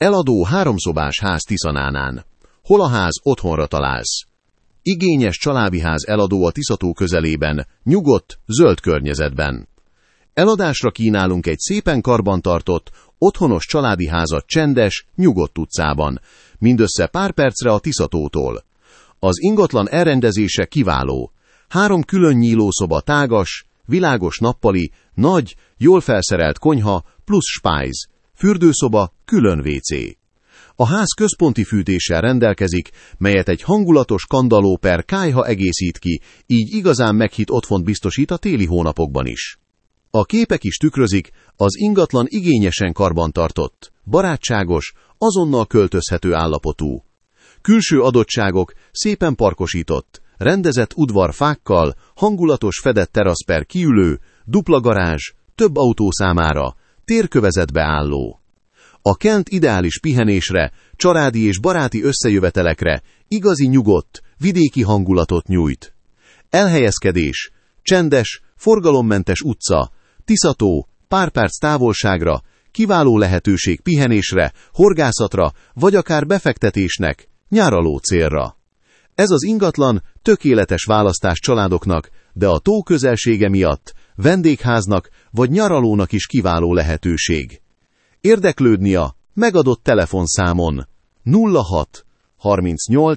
Eladó háromszobás ház Tiszanánán. Hol a ház, otthonra találsz. Igényes családi ház eladó a Tiszató közelében, nyugodt, zöld környezetben. Eladásra kínálunk egy szépen karbantartott, otthonos családi házat csendes, nyugodt utcában, mindössze pár percre a Tiszatótól. Az ingatlan elrendezése kiváló. 3 külön nyílószoba tágas, világos nappali, nagy, jól felszerelt konyha plusz spájz, fürdőszoba, külön WC. A ház központi fűtéssel rendelkezik, melyet egy hangulatos kandalló per kályha egészít ki, így igazán meghitt otthont biztosít a téli hónapokban is. A képek is tükrözik, az ingatlan igényesen karbantartott, barátságos, azonnal költözhető állapotú. Külső adottságok szépen parkosított, rendezett udvar fákkal, hangulatos fedett terasz per kiülő, dupla garázs, több autó számára, térkövezetbe álló. A Kent ideális pihenésre, családi és baráti összejövetelekre igazi nyugodt, vidéki hangulatot nyújt. Elhelyezkedés, csendes, forgalommentes utca, Tiszató, pár perc távolságra, kiváló lehetőség pihenésre, horgászatra, vagy akár befektetésnek, nyaraló célra. Ez az ingatlan tökéletes választás családoknak, de a tó közelsége miatt vendégháznak vagy nyaralónak is kiváló lehetőség. Érdeklődni a megadott telefonszámon 06 38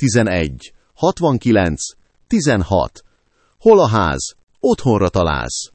11 69 16. Hol a ház, otthonra találsz.